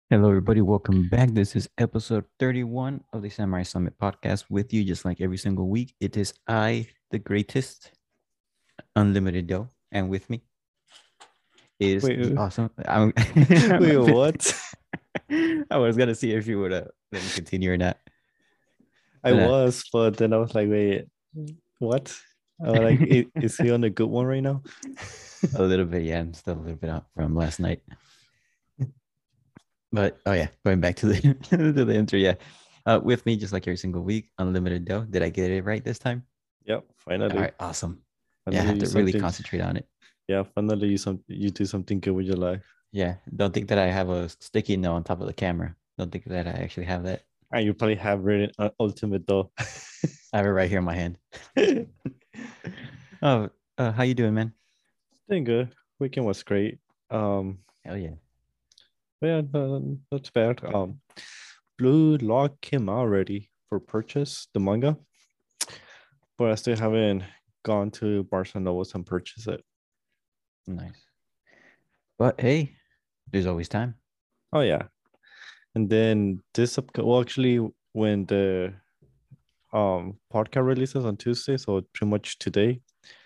Hello, everybody. Welcome back. This is episode 31 of the Samurai Summit podcast with you, just like every single week. It is I, the greatest, Unlimited Dough, and with me is the Wait, awesome. wait, what? I was gonna see if you would let me continue or not. I But, was, but then I was like, wait, what? I was like, is he on a good one right now? a little bit, yeah, I'm still a little bit up from last night. But oh yeah, going back to the to the intro, yeah. With me, just like every single week, Unlimited Dough. Did I get it right this time? Yep, All finally, right, awesome. Yeah, I finally have you to really something. concentrate on it. Yeah, finally you do something good with your life. Yeah, don't think that I have a sticky note on top of the camera. Don't think that I actually have that. And you probably have written ultimate though. I have it right here in my hand. Oh, how you doing, man? Doing good. Weekend was great. Um, Hell yeah. but yeah, not too bad. Blue Lock came out already for purchase, the manga, but I still haven't gone to Barnes and Nobles and purchase it. Nice. But hey, there's always time. Oh yeah. And then well, actually, when the podcast releases on Tuesday, so pretty much today,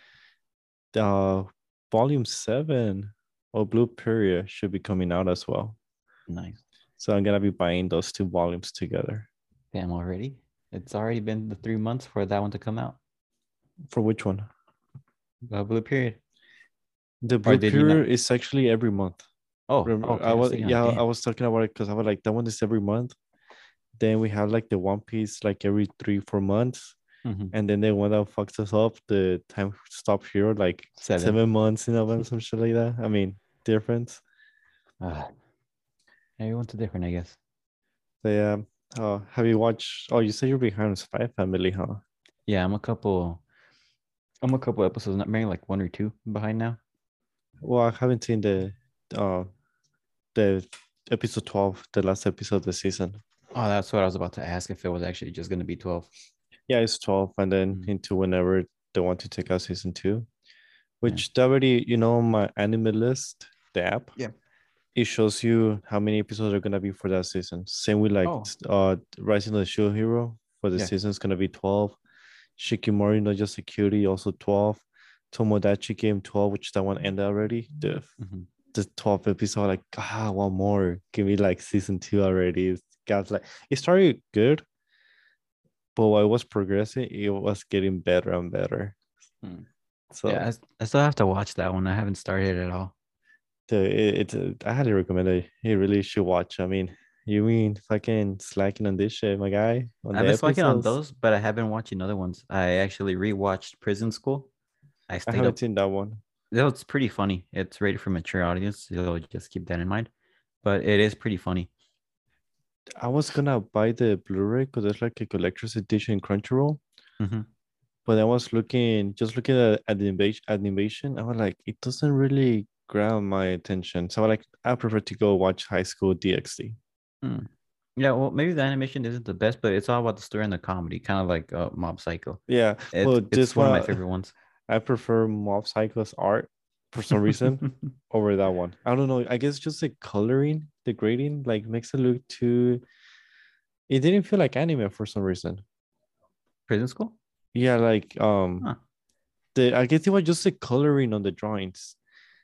the volume 7 of Blue Period should be coming out as well. Nice. So I'm gonna be buying those two volumes together. Damn, already. It's already been the 3 months for that one to come out. For which one? Blue period. The Or Blue did you not? Period is actually every month. Oh, Remember, okay. I was thinking like, I damn. was talking about it because I was like, that one is every month. Then we have like the One Piece like every 3-4 months. Hmm. And then the one that fucks us up, the time stop here, like 7. 7 months in advance, some shit like that. I mean, difference. Uh, Everyone's different, I guess. So yeah. Have you watched? Oh, you said you're behind on Spy Family, huh? Yeah, I'm a couple episodes, not maybe like one or two behind now. Well, I haven't seen uh the episode 12, the last episode of the season. Oh, that's what I was about to ask if it was actually just gonna be 12. Yeah, it's 12, and then Mm, into whenever they want to take out season 2, yeah. which they already, on my anime list, the app, Yeah. it shows you how many episodes are gonna be for that season. Same with like Oh, Rising of the Shield Hero for the yeah. season is gonna be 12. Shikimori no Just Security also 12. Tomodachi Game 12, which that one ended already. Hmm. The 12th episode, like, one more. Give me like season 2 already. It started good, but while it was progressing, it was getting better and better. Mm. So Yeah, I still have to watch that one. I haven't started at all. I highly recommend it. You really should watch. I mean, you mean fucking slacking on this shit, my guy, on I've the been slacking on episodes? those, but I have been watching other ones. I actually rewatched Prison School. I I stayed haven't up. seen that one. That was pretty funny. It's rated for mature audience, so just keep that in mind. But it is pretty funny. I was gonna buy the Blu-ray because there's like a collector's edition in Crunchyroll. Hmm. But I was looking at the animation. I was like, it doesn't really grab my attention. So I prefer to go watch High School DxD. Mm. Yeah, well, maybe the animation isn't the best, but it's all about the story and the comedy, kind of like Mob Psycho. Yeah, It's well, it's this one of my one favorite ones. I prefer Mob Psycho's art for some reason over that one. I don't know. I guess just the coloring, the grading, like makes it look too. It didn't feel like anime for some reason. Prison School? Yeah, like Huh. the I guess it was just the coloring on the drawings.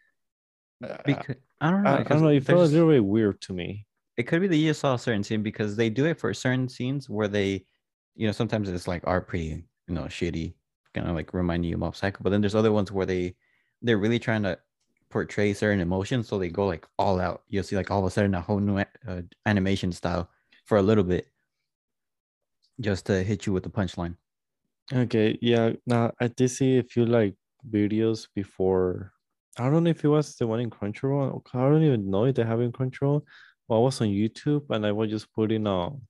Uh, Because I don't know, I don't because know. It felt a there's little bit weird to me. it could be that you saw a certain scene because they do it for certain scenes where they, sometimes it's like are pretty, shitty, kind of like reminding you of Mob Psycho. But then there's other ones where they're really trying to portray certain emotions, so they go like all out. You'll see like all of a sudden a whole new animation style for a little bit just to hit you with the punchline. Okay, yeah. Now I did see a few like videos before. I don't know if it was the one in Crunchyroll. I don't even know if they have in Crunchyroll. Well, I was on YouTube and I was just putting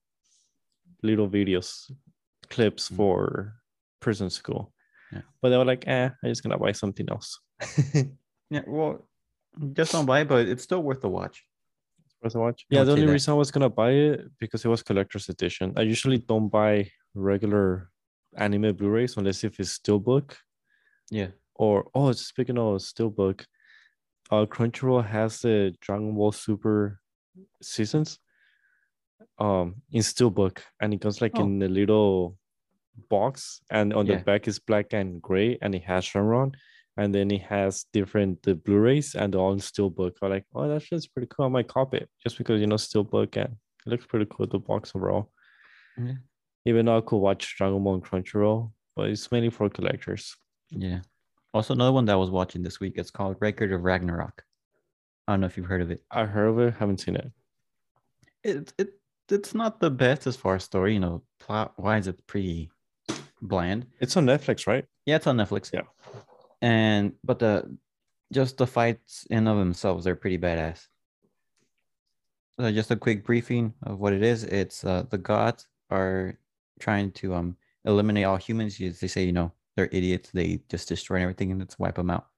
little videos, clips Mm, for prison school. yeah, But they were like, I'm just gonna buy something else. yeah. Well, just don't buy it, but it's still worth the watch. For the watch. I Yeah, would the say only that. reason I was gonna buy it because it was collector's edition. I usually don't buy regular anime Blu-rays unless if it's steelbook Yeah. or speaking of steelbook, Crunchyroll has the Dragon Ball Super. seasons in Steelbook, and it comes like Oh. in a little box, and on the Yeah. back is black and gray, and it has Shenron, and then it has different the Blu-rays and all Steelbook. I'm like, oh, that's just pretty cool. I might copy it just because Steelbook, and it looks pretty cool, the box overall. Yeah. Even though I could watch Dragon Ball on Crunchyroll, but it's mainly for collectors. Yeah. Also, another one that I was watching this week. It's called Record of Ragnarok. I don't know if you've heard of it. I heard of it, haven't seen it. It's not the best as far as story. Plot wise, it's pretty bland. It's on Netflix, right? Yeah, it's on Netflix. Yeah. But the fights in of themselves are pretty badass. Just a quick briefing of what it is. It's the gods are trying to eliminate all humans. They say they're idiots. They just destroy everything and let's wipe them out.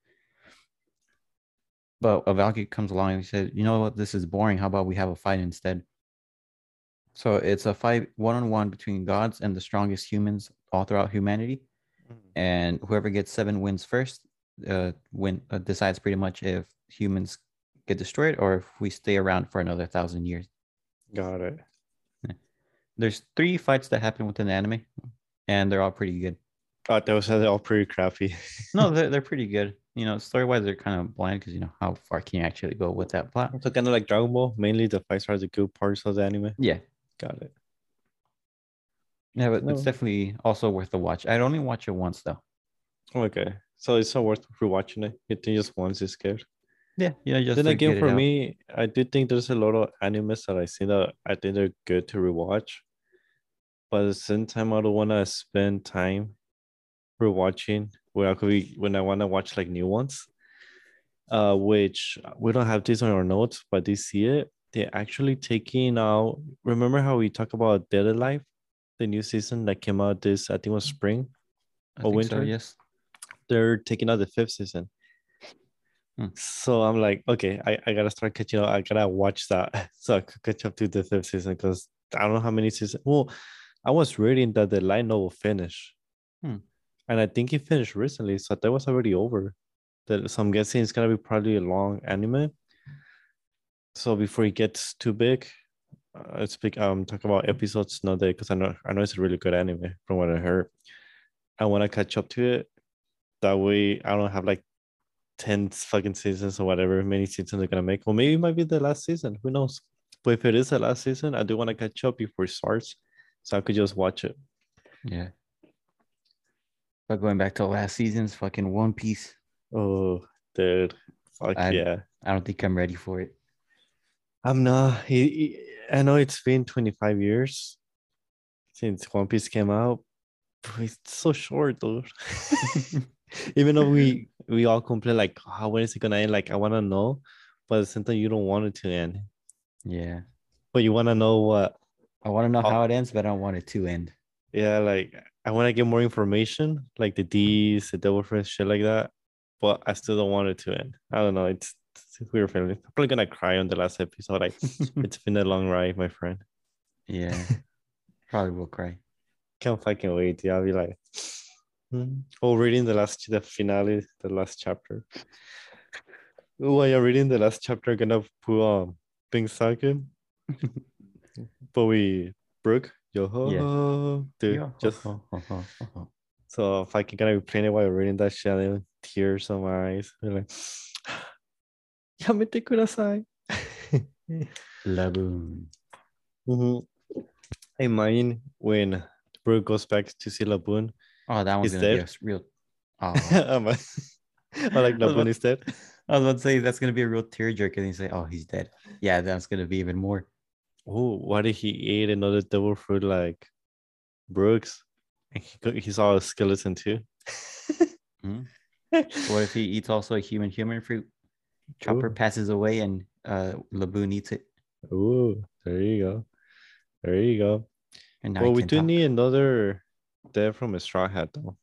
But a Valkyrie comes along and he said, you know what, this is boring. How about we have a fight instead? So it's a fight 1-on-1 between gods and the strongest humans all throughout humanity. And whoever gets 7 wins first decides pretty much if humans get destroyed or if we stay around for another 1,000 years. Got it. There's 3 fights that happen within the anime, and they're all pretty good. Those are all pretty crappy. No, they're pretty good. Story-wise, they're kind of bland because how far can you actually go with that plot? So kind of like Dragon Ball, mainly the fights are the good parts of the anime. Yeah. Got it. Yeah, but it's definitely also worth a watch. I'd only watch it once though. Okay. So it's not worth rewatching it. You think just once is good. Yeah, just then again for me, I do think there's a lot of animes that I see that I think they're good to rewatch. But at the same time, I don't want to spend time rewatching when I want to watch like new ones. Which we don't have this on our notes, but they see it. They're actually taking out. Remember how we talk about Dead Alive, the new season that came out I think it was spring or winter? So, yes. They're taking out the 5th season. So I'm like, okay, I gotta start catching up. I gotta watch that so I could catch up to the 5th season because I don't know how many seasons. Well, I was reading that the light novel finished, and I think it finished recently, so that was already over. So I'm guessing it's gonna be probably a long anime. So before it gets too big, I'm talking about episodes, not that, because I know it's a really good anime from what I heard. I want to catch up to it. That way, I don't have like 10 fucking seasons or whatever many seasons they're gonna make. Or maybe it might be the last season. Who knows? But if it is the last season, I do want to catch up before it starts, so I could just watch it. Yeah. But going back to last season's fucking One Piece. Oh, dude. Fuck yeah. I don't think I'm ready for it. I'm not. I know it's been 25 years since One Piece came out. But it's so short, though. Even though we all complain like, when is it gonna end? Like, I want to know, but at the same time, you don't want it to end. Yeah. But you want to know what? I want to know how it ends, but I don't want it to end. Yeah, like I want to get more information, like the D's, the Devil Fruit, shit like that. But I still don't want it to end. I don't know. It's a weird feeling. I'm probably gonna cry on the last episode. Like, it's been a long ride, my friend. Yeah. Probably will cry. Can't fucking wait. Yeah, I'll be like, reading the finale, the last chapter. While you're reading the last chapter, gonna put Pink Sakin. But we Brooke, dude, just so if I can gonna be playing it while you're reading that shit, and tears on my eyes. We're like, Yamete kudasai. Laboon. I mind when Brooke goes back to see Laboon. Oh, that one's gonna be a real. Oh. I like Laboon is dead. I was about to say that's gonna be a real tearjerker, and you say, "Oh, he's dead." Yeah, that's gonna be even more. Oh, why did he eat another devil fruit like Brooks? And he saw a skeleton too. What if he eats also a human fruit? Chopper passes away and Laboon eats it. Oh, there you go. And well, we do need another dev from a Straw Hat though.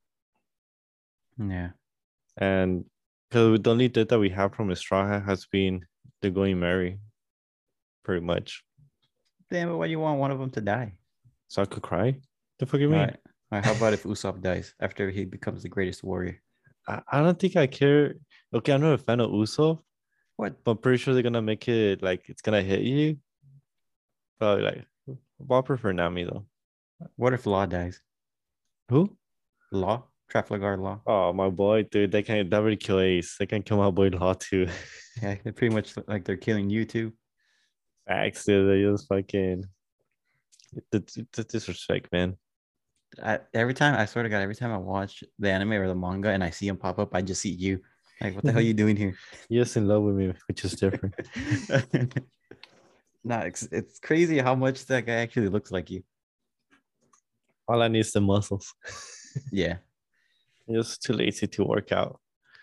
Yeah. And because the only death that we have from a Straw Hat has been the Going Merry, pretty much. Damn it, why do you want one of them to die? So I could cry? The fuck you mean? All right, how about if Usopp dies after he becomes the greatest warrior? I don't think I care. Okay, I'm not a fan of Usopp, What? But I'm pretty sure they're gonna make it like it's gonna hit you. Probably like, I'll prefer Nami though. What if Law dies? Who? Law? Trafalgar Law? Oh, my boy, dude. They can never kill Ace. They can kill my boy Law too. Yeah, they pretty much look like they're killing you too. Facts, dude. They just fucking the disrespect, man. Every time, I swear to God, every time I watch the anime or the manga and I see him pop up, I just see you. Like, what the hell are you doing here? You're just in love with me, which is different. Nah, it's crazy how much that guy actually looks like you. All I need is the muscles. Yeah. Just too lazy to work out.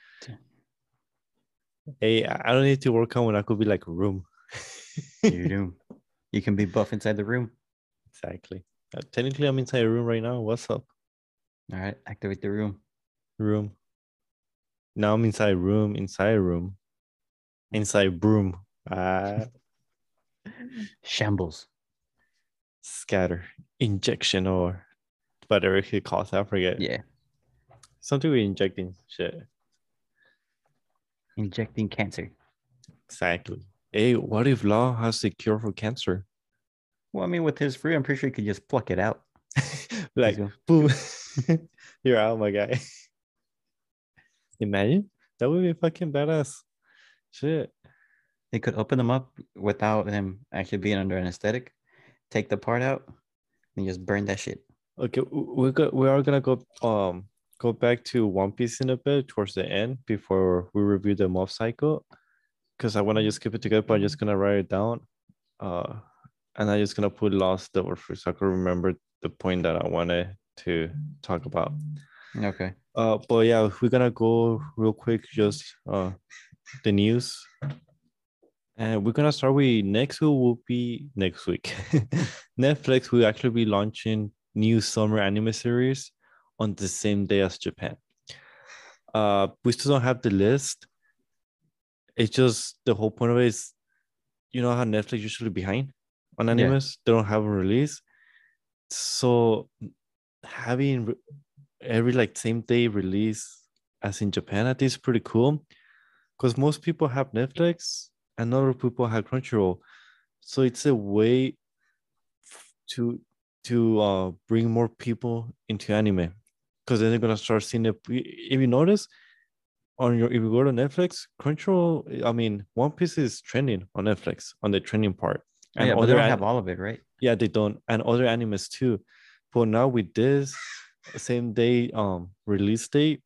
Hey, I don't need to work out when I could be like a room. You do. You can be buff inside the room. Exactly. Technically, I'm inside a room right now. What's up? All right, activate the room. Room. Now I'm inside room, inside room, inside broom. Shambles. Scatter. Injection or whatever it calls. I forget. Yeah. Something with injecting shit. Injecting cancer. Exactly. Hey, what if Law has the cure for cancer? Well, I mean, with his free, I'm pretty sure he could just pluck it out. Like, boom. You're out, my guy. Imagine. That would be fucking badass. Shit. They could open them up without him actually being under anesthetic, take the part out, and just burn that shit. Okay, we are gonna go back to One Piece in a bit towards the end before we review the mob cycle. Because I wanna just keep it together, but I'm just gonna write it down. And I'm just gonna put Lost over for so I can remember the point that I wanted to talk about. Okay. But yeah, we're gonna go real quick, just the news. And we're gonna start with next week will be next week. Netflix will actually be launching new summer anime series on the same day as Japan. We still don't have the list. It's just the whole point of it is, you know how Netflix usually behind on animes, they don't have a release. So having every like same day release as in Japan, I think is pretty cool. Because most people have Netflix and other people have Crunchyroll. So it's a way to bring more people into anime. Because then they're gonna start seeing it. If you notice on your if you go to Netflix, Crunchyroll, I mean, One Piece is trending on Netflix on the trending part. Oh, And yeah, but they other don't have all of it, right? yeah, they don't, and other animes too. But now with this same day release date,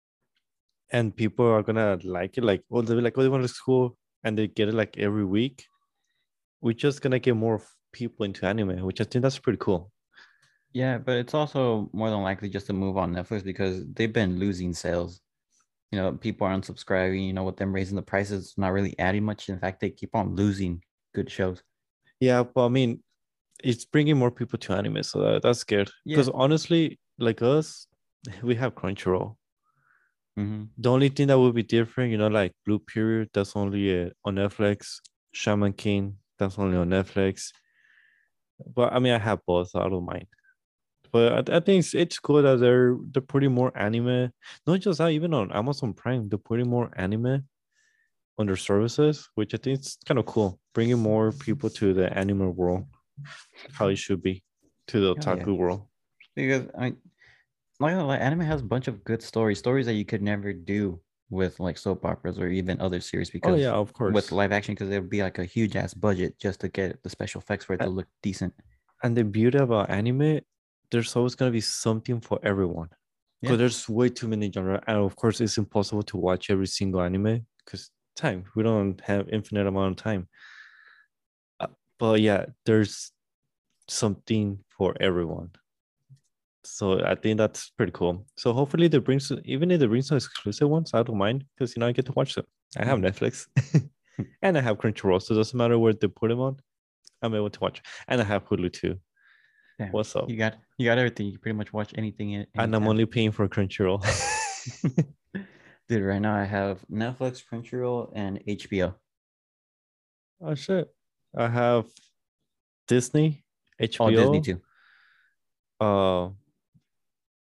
and people are gonna like it, like oh they'll be like oh they want to school and they get it like every week. We're just gonna get more people into anime, which I think that's pretty cool. Yeah, but it's also more than likely just to move on Netflix because they've been losing sales. People are unsubscribing. With them raising the prices, not really adding much. In fact, they keep on losing good shows. Yeah, but I mean, it's bringing more people to anime, so that's good. Yeah. Because honestly, like us, we have Crunchyroll. Mm-hmm. The only thing that would be different, like Blue Period, that's only on Netflix. Shaman King, that's only on Netflix. But I mean, I have both, so I don't mind. But I think it's cool that they're putting more anime. Not just that, even on Amazon Prime, they're putting more anime on their services, which I think is kind of cool. Bringing more people to the anime world, how it should be, to the Oh, yeah. otaku world. Because like anime has a bunch of good stories that you could never do with like soap operas or even other series because yeah, of course. with live action because it would be like a huge ass budget just to get the special effects for it to look decent. And the beauty about anime, there's always gonna be something for everyone. Because there's way too many genres, and of course it's impossible to watch every single anime because time. We don't have infinite amount of time. But yeah, there's something for everyone. So I think that's pretty cool. So hopefully they bring some, even if they bring some exclusive ones, I don't mind because I get to watch them. I have Netflix and I have Crunchyroll, so it doesn't matter where they put them on. I'm able to watch, and I have Hulu too. Damn. What's up? You got everything. You pretty much watch anything. And I'm only paying for Crunchyroll. Dude, right now I have Netflix, Crunchyroll, and HBO. Oh shit! I have Disney, HBO. Oh, Disney too.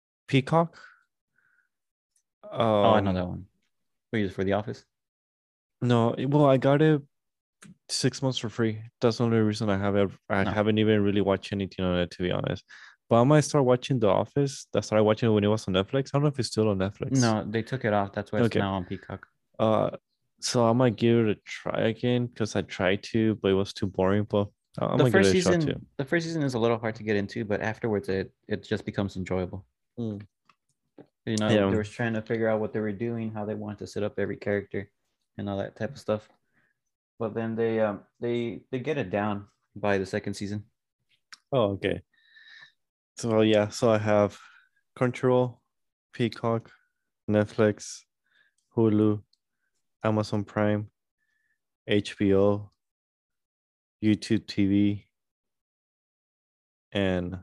Peacock. I know that one. We use for The Office. No, well, I got it 6 months for free. That's the only reason I No, haven't even really watched anything on it, to be honest. But I might start watching The Office. I started watching it when it was on Netflix. I don't know if it's still on Netflix. no, they took it off. That's why it's Okay. now on Peacock. Uh, so I might give it a try again because I tried to, but it was too boring. But I The might give it first a shot season, too. the first season is a little hard to get into, but afterwards it just becomes enjoyable. Mm. They Yeah. were trying to figure out what they were doing, how they wanted to set up every character, and all that type of stuff. But then they get it down by the second season. Oh, okay. So yeah, so I have Crunchyroll, Peacock, Netflix, Hulu, Amazon Prime, HBO, YouTube TV, and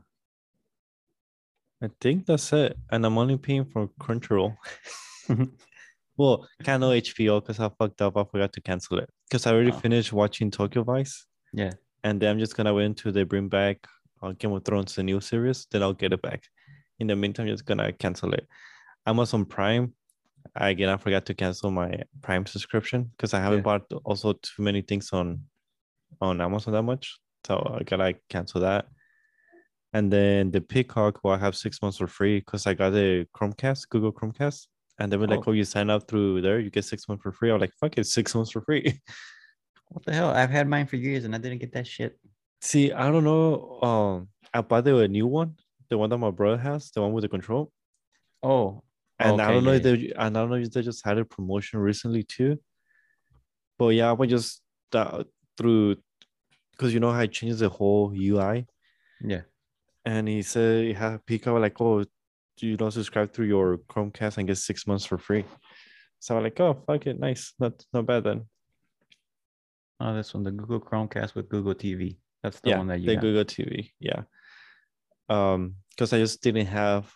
I think that's it. And I'm only paying for Crunchyroll. Well, can't no HBO because I fucked up. I forgot to cancel it because I already Oh, finished watching Tokyo Vice, yeah. and then I'm just gonna wait until they bring back Game of Thrones, the new series. Then I'll get it back. In the meantime, just gonna cancel it. Amazon Prime. Again, I forgot to cancel my Prime subscription because I haven't Yeah. bought also too many things on Amazon that much. So I gotta cancel that. And then the Peacock, well, I have 6 months for free because I got a Chromecast, Google Chromecast. And they were like, Oh, oh, you sign up through there, you get 6 months for free. I was like, fuck it, 6 months for free. what the hell? I've had mine for years and I didn't get that shit. See, I don't know. I bought the new one, the one that my brother has, the one with the control. Oh, And I okay, don't know yeah, if yeah. I don't know if they just had a promotion recently too. But yeah, I was just through because you know how it changes the whole UI. Yeah. And he said he had a peak. I was like, oh, do you not subscribe through your Chromecast and get 6 months for free? So I'm like, oh, fuck it, nice, not bad then. Oh, this one, the Google Chromecast with Google TV. That's the Yeah, one that you the got. Google TV. Yeah, because I just didn't have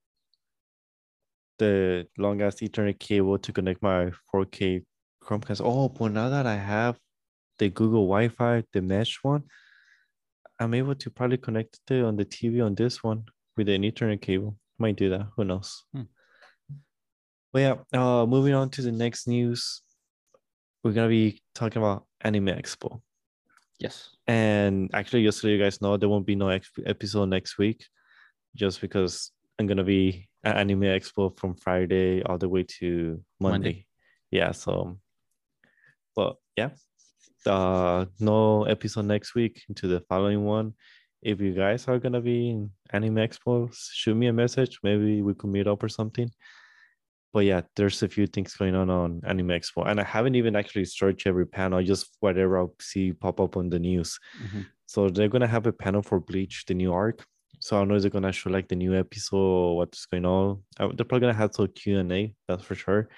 the long ass Ethernet cable to connect my 4K Chromecast. Oh, but now that I have the Google Wi-Fi, the mesh one, I'm able to probably connect it on the TV on this one with an Ethernet cable. Might do that. Who knows? Hmm. But yeah, moving on to the next news. We're gonna be talking about Anime Expo. Yes. And actually, just so you guys know, there won't be no episode next week, just because I'm gonna be at Anime Expo from Friday all the way to Monday. Monday. Yeah, so but yeah, no episode next week into the following one. If you guys are gonna be in Anime Expo, shoot me a message. Maybe we could meet up or something. But yeah, there's a few things going on Anime Expo, and I haven't even actually searched every panel. Just whatever I'll see pop up on the news. Hmm. So they're gonna have a panel for Bleach, the new arc. So I don't know if they're gonna show like the new episode, what's going on. They're probably gonna have some Q&A, that's for sure.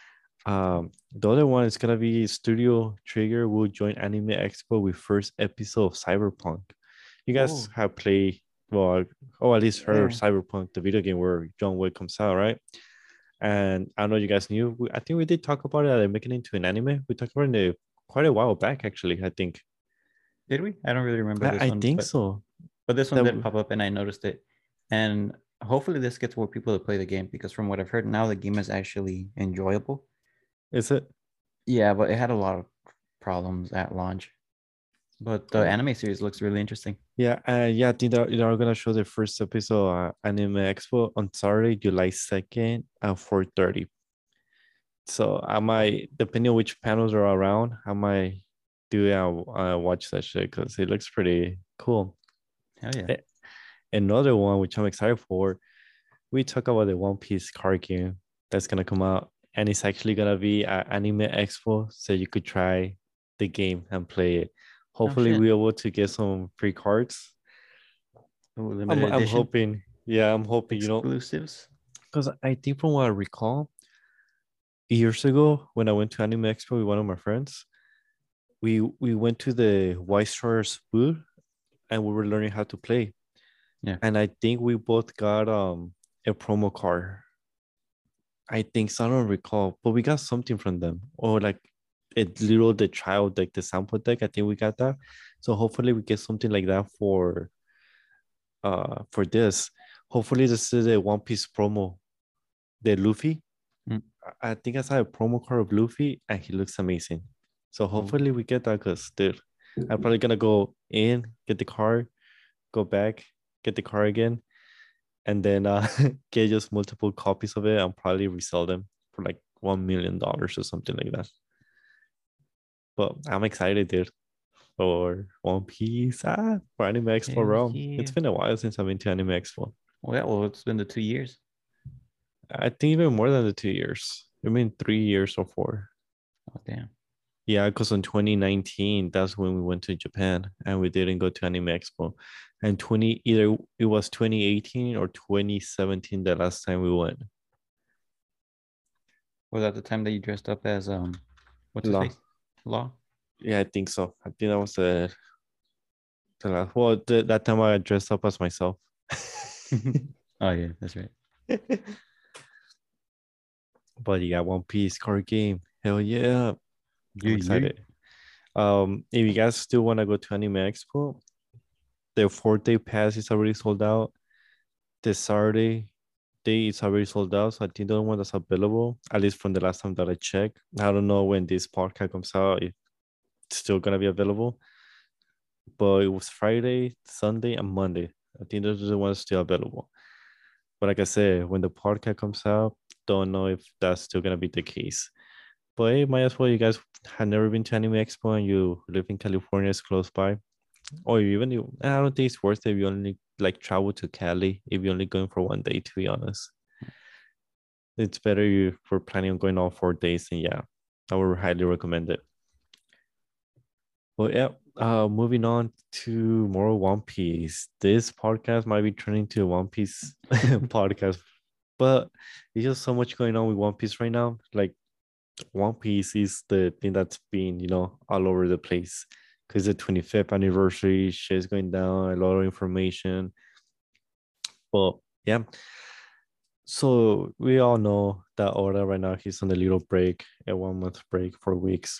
The other one is gonna be Studio Trigger will join Anime Expo with first episode of Cyberpunk. You guys Oh, have played, well, or at least heard yeah. Cyberpunk, the video game where John Wick comes out, right? And I don't know you guys knew. I think we did talk about it. They're making it into an anime. We talked about it quite a while back, actually. I think. Did we? I don't really remember this I one, think so. but this one That did pop up and I noticed it. And hopefully this gets more people to play the game because from what I've heard now, the game is actually enjoyable. is it. Yeah, but it had a lot of problems at launch. But the Oh, anime series looks really interesting. yeah, yeah. I think they're gonna show the first episode Anime Expo on Saturday, July 2nd at 4:30. So I might, depending on which panels are around, I might do watch that shit because it looks pretty cool. Hell yeah. Eh, Another one which I'm excited for. We talk about the One Piece card game that's gonna come out, and it's actually gonna be at Anime Expo, so you could try the game and play it. Oh Hopefully, shit. we're able to get some free cards. Ooh, I'm limited I'm edition hoping, yeah, I'm hoping, exclusives. because I think from what I recall, years ago when I went to Anime Expo with one of my friends, we went to the White Stars booth and we were learning how to play, Yeah. and I think we both got a promo card. I think so. I don't recall, but we got something from them, or like a little the trial deck, the sample deck. I think we got that. So hopefully we get something like that for this. Hopefully this is a One Piece promo, the Luffy. Mm. I think I saw a promo card of Luffy, and he looks amazing. So hopefully we get that, because dude, I'm probably gonna go in, get the card, go back, get the card again, and then get just multiple copies of it and probably resell them for like $1 million or something like that. But I'm excited, dude, for One Piece. For Anime Expo Hell Realm. It's yeah. been a while since I've been to Anime Expo. Well, yeah, well, it's been the 2 years. I think even more than the 2 years. I mean 3 years or 4. Oh, damn. Yeah, because in 2019, that's when we went to Japan and we didn't go to Anime Expo. And either it was 2018 or 2017 the last time we went. Was that the time that you dressed up as what's his Law. face? Law? Yeah, I think so. I think that was the last. Well, that time I dressed up as myself. Oh yeah, that's right. But yeah, One Piece card game. Hell yeah. I'm Yeah, excited. If you guys still want to go to Anime Expo, the 4-day pass is already sold out. The Saturday day is already sold out. So I think the only one that's available, at least from the last time that I checked. I don't know when this podcast comes out, if it's still gonna be available. But it was Friday, Sunday, and Monday. I think those are the ones still available. But like I said, when the podcast comes out, don't know if that's still gonna be the case. But hey, might as well, you guys have never been to Anime Expo and you live in California, it's close by. Or even I don't think it's worth it if you only like travel to Cali, if you're only going for one day, to be honest. It's better you for planning on going all 4 days, and yeah, I would highly recommend it. Well, yeah, moving on to more One Piece. This podcast might be turning to a One Piece podcast, but there's just so much going on with One Piece right now. Like, One Piece is the thing that's been, all over the place, because the 25th anniversary shit's going down, a lot of information. But yeah, so we all know that Oda right now, he's on a little break, a 1 month break, 4 weeks.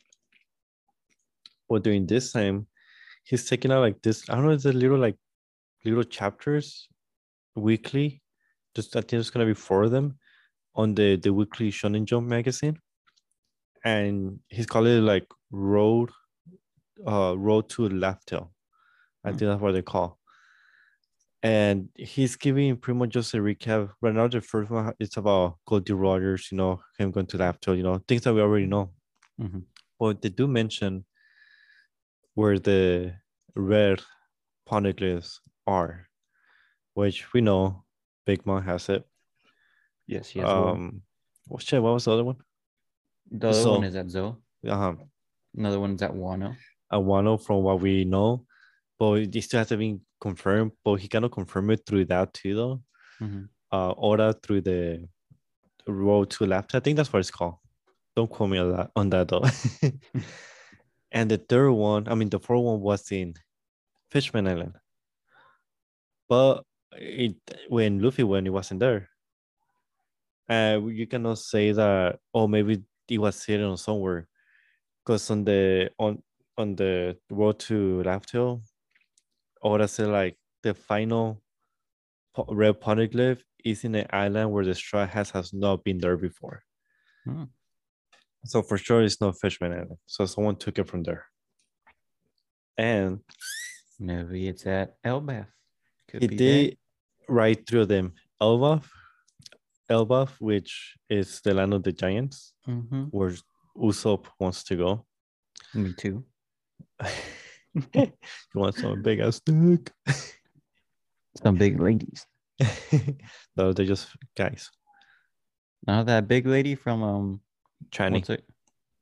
But during this time, he's taking out like this, I don't know, it's a little chapters weekly. Just I think it's gonna be 4 of them on the weekly Shonen Jump magazine. And he's calling it like Road to Laugh Tale. I think that's what they call. And he's giving pretty much just a recap. Right now, the first one is about Goldie Rogers, him going to Laugh Tale, things that we already know. Mm-hmm. But they do mention where the rare poneglyphs are, which we know Big Mom has it. Yes, he has one. What was the other one? The other one is at Zoe. Uh-huh. Another one is at Wano. A Wano, from what we know, but it still has to be confirmed. But he cannot confirm it through that too, though. Mm-hmm. Oda through the Road to Left. I think that's what it's called. Don't quote me on that though. And the third one, I mean, the fourth one was in Fishman Island, but when Luffy went, it wasn't there. You cannot say that. Oh, maybe it was hidden on somewhere, because on the Road to Laugh Tale, Oda said like the final red poneglyph is in an island where the Straw Hats has not been there before. Mm. So for sure it's not Fishman Island. So someone took it from there. And maybe it's at Elbaf. Could be did right through them. Elbaf, which is the land of the giants, where Usopp wants to go. Me too. You want some big ass dick? Some big ladies. No, they're just guys. Now that big lady from Chani. What's it?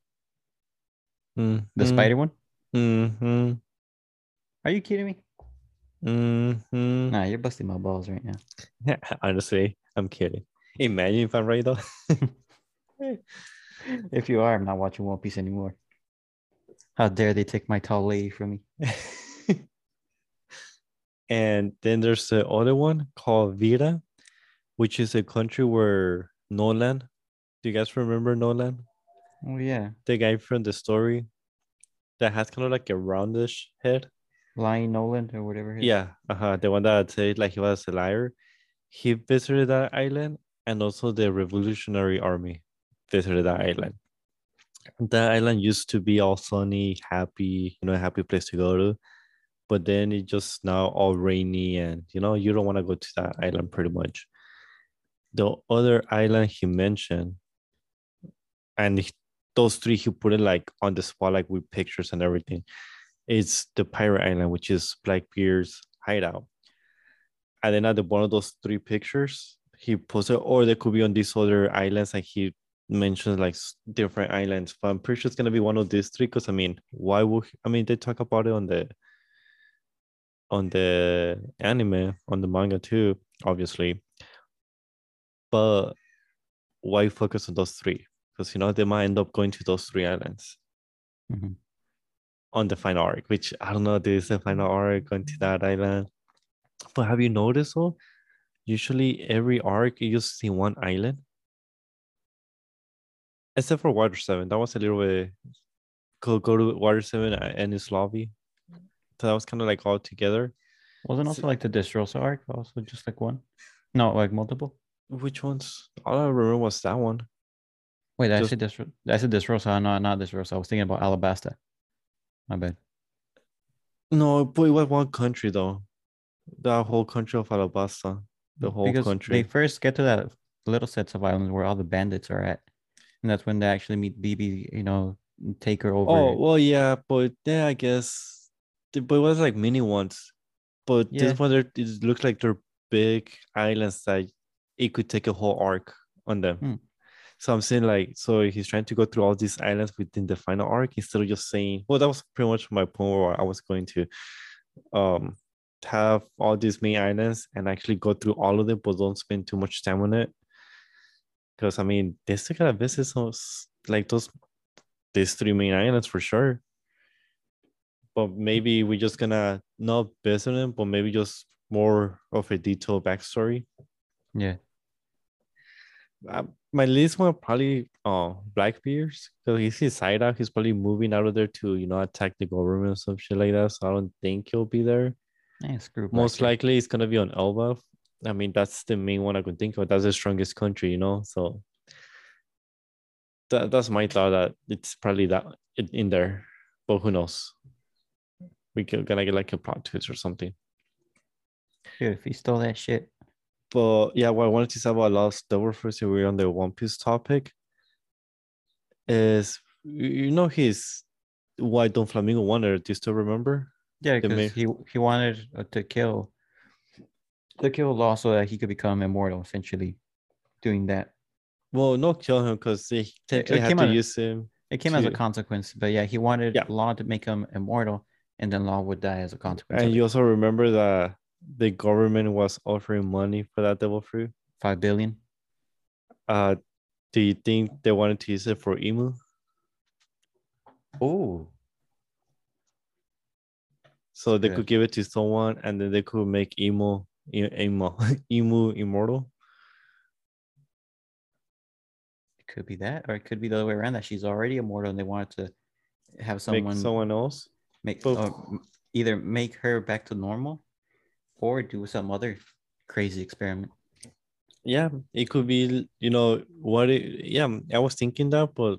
The spider one? Mm-hmm. Are you kidding me? Mm-hmm. Nah, you're busting my balls right now. Honestly, I'm kidding. Imagine if I'm right though. If you are, I'm not watching One Piece anymore. How dare they take my tall lady from me? And then there's the other one called Vira, which is a country where Nolan. Do you guys remember Nolan? Oh yeah, the guy from the story that has kind of like a roundish head. Lying Nolan or whatever. Yeah, the one that said like he was a liar. He visited that island, and also the Revolutionary Army visited that island. That island used to be all sunny, happy, a happy place to go to. But then it just now all rainy, and you don't want to go to that island pretty much. The other island he mentioned, and those three he put it like on the spot, like with pictures and everything. It's the Pirate Island, which is Blackbeard's hideout. And then at the bottom of those three pictures, he posted, or they could be on these other islands, like he mentions like different islands. But I'm pretty sure it's gonna be one of these three, because why would they talk about it on the anime, on the manga too, obviously. But why focus on those three? Because they might end up going to those three islands on the final arc, which I don't know, there's the final arc going to that island. But have you noticed though? Usually every arc you just see one island. Except for Water 7. That was a little bit go to Water 7 and its lobby. So that was kind of like all together. Wasn't also like the Dressrosa arc also just like one? No, like multiple. Which ones? All I remember was that one. Wait, I said Dressrosa, no, not Dressrosa. I was thinking about Alabasta. My bad. No, but it was one country though. The whole country of Alabasta. The whole because country. they first get to that little sets of islands where all the bandits are at. And that's when they actually meet BB, take her over. Oh, well, yeah, but yeah, I guess. But it was like mini ones. But this one, it looks like they're big islands that it could take a whole arc on them. So I'm saying like, so he's trying to go through all these islands within the final arc instead of just saying, well, that was pretty much my point where I was going to have all these main islands and actually go through all of them, but don't spend too much time on it. Because they still gotta visit these three main islands for sure. But maybe we're just gonna not visit them, but maybe just more of a detailed backstory. Yeah. My least one probably Blackbeard's, because he's his side out. He's probably moving out of there to attack the government or some shit like that. So I don't think he'll be there. Yeah, screw Most likely it's gonna be on Elba. That's the main one I could think of. That's the strongest country, so that's my thought, that it's probably that in there, but who knows? We gonna get like a plot twist or something. Dude, if he stole that shit. But yeah, what I wanted to say about Lost Devil Fruits, we're on the One Piece topic, is his why Don Flamingo wanted. Do you still remember? Yeah, because he wanted to kill Law so that he could become immortal, essentially, doing that. Well, not kill him, because he technically had to use him. It came as a consequence, but yeah, he wanted Law to make him immortal, and then Law would die as a consequence. And you also remember that the government was offering money for that devil fruit? 5 billion. Do you think they wanted to use it for Imu? Oh. So they could give it to someone, and then they could make Imu immortal. It could be that, or it could be the other way around, that she's already immortal and they wanted to have someone else either make her back to normal or do some other crazy experiment. Yeah, it could be, I was thinking that, but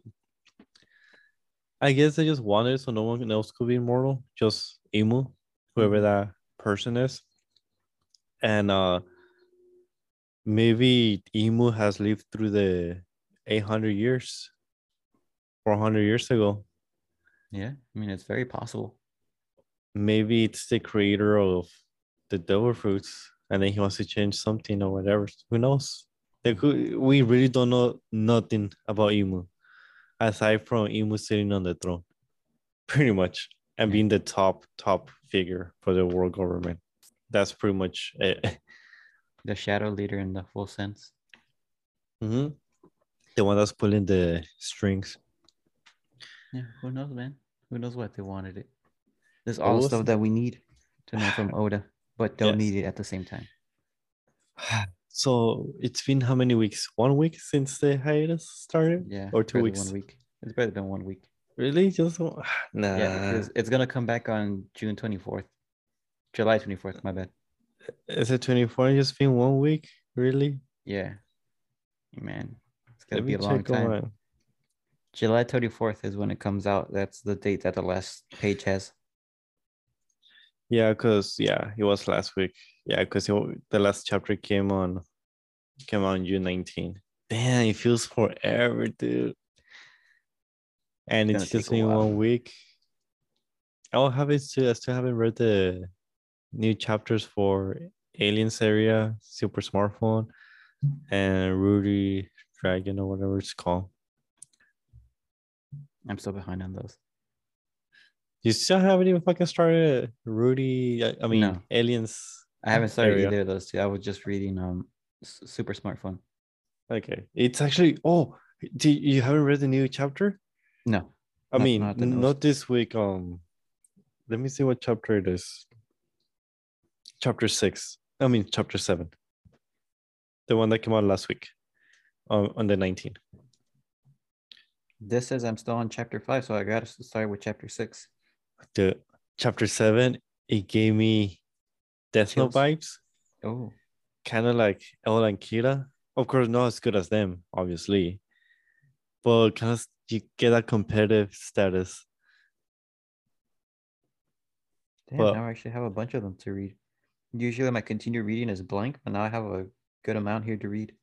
I guess they just wanted it so no one else could be immortal, just Imu, whoever that person is. And maybe Imu has lived through the 800 years, 400 years ago. Yeah, it's very possible. Maybe it's the creator of the devil fruits, and then he wants to change something or whatever. Who knows? We really don't know nothing about Imu, aside from Imu sitting on the throne, pretty much, and being the top figure for the world government. That's pretty much it. The shadow leader in the full sense. The one that's pulling the strings. Yeah, who knows, man? Who knows what they wanted it. There's all the stuff that we need to know from Oda, but don't need it at the same time. So it's been how many weeks? 1 week since the hiatus started? Yeah. Or 2 weeks? 1 week. It's better than 1 week. Really? Just nah. Yeah, because it's gonna come back on June 24th. July 24th, my bad. Is it 24 and just been 1 week? Really? Yeah. Man, it's gonna Let be me a long check on time. mine. July 24th is when it comes out. That's the date that the last page has. Yeah, because it was last week. Yeah, because the last chapter came out on June 19. Damn, it feels forever, dude. And It's it's gonna take just a been while. 1 week. I still haven't read the new chapters for Aliens Area, Super Smartphone, and Rudy Dragon or whatever it's called. I'm still behind on those. You still haven't even fucking started Rudy. I mean, No. Aliens. I haven't started Area. either of those two. I was just reading Super Smartphone. Okay, it's actually. Oh, you haven't read the new chapter? No. I mean, the newest. not this week. Let me see what chapter it is. Chapter 6. I mean, chapter 7. The one that came out last week, on the 19th. This says I'm still on chapter 5, so I gotta start with chapter 6. The chapter 7, it gave me Death Note vibes. Oh. Kind of like El and Kira. Of course, not as good as them, obviously. But kind of you get a competitive status. Damn, But now I actually have a bunch of them to read. Usually my continued reading is blank, but now I have a good amount here to read.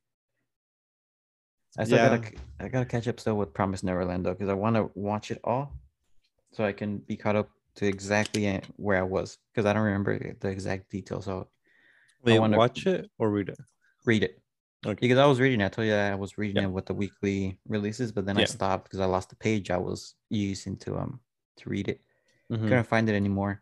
I gotta catch up still with Promise Neverland though, because I want to watch it all, so I can be caught up to exactly where I was, because I don't remember the exact details. So wait, I want to watch it or read it. Read it. Okay. Because I was reading it. I told you I was reading it with the weekly releases, but then I stopped because I lost the page I was using to read it. Couldn't find it anymore.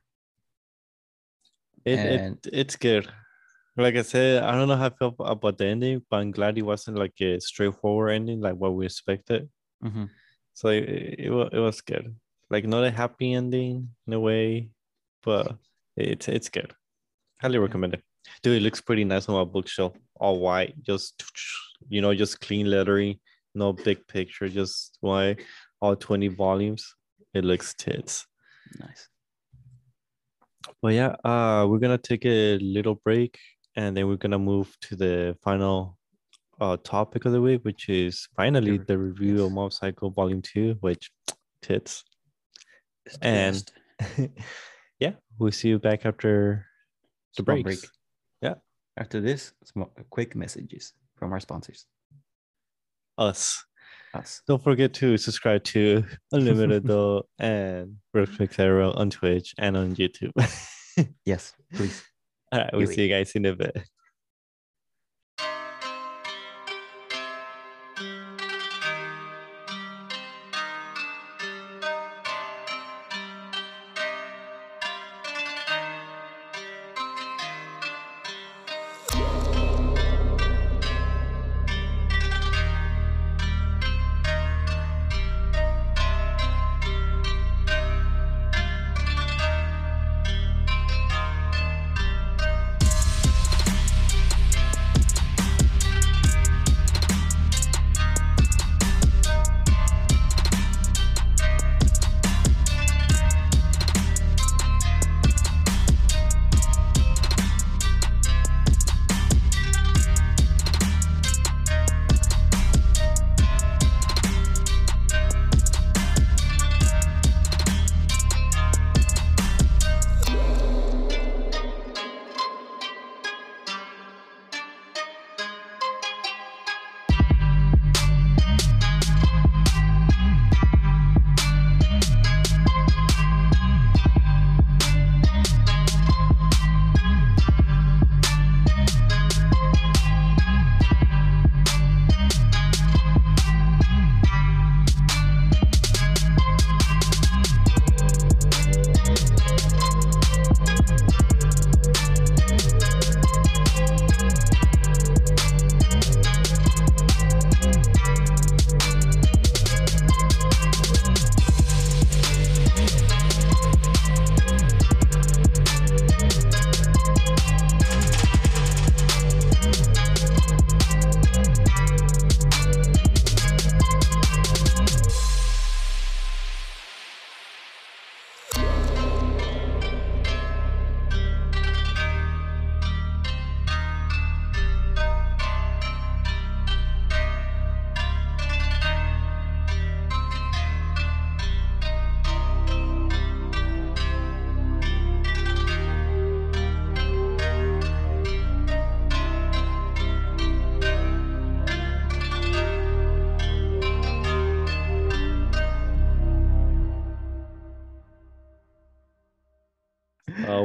It's good. Like I said, I don't know how I felt about the ending, but I'm glad it wasn't like a straightforward ending like what we expected. So it was good. Like not a happy ending in a way, but it's good. Highly recommend it. Dude, it looks pretty nice on my bookshelf. All white, just just clean lettering, no big picture, just white, all 20 volumes. It looks tits. Nice. Well, yeah, we're gonna take a little break and then we're gonna move to the final topic of the week, which is finally the review of Mob Psycho Volume 2, which tits. And yeah, we'll see you back after the break. Yeah. After this, some quick messages from our sponsors. Us. Don't forget to subscribe to Unlimited Though and Perfect Arrow on Twitch and on YouTube. Yes, please. All right, we'll see you guys in a bit.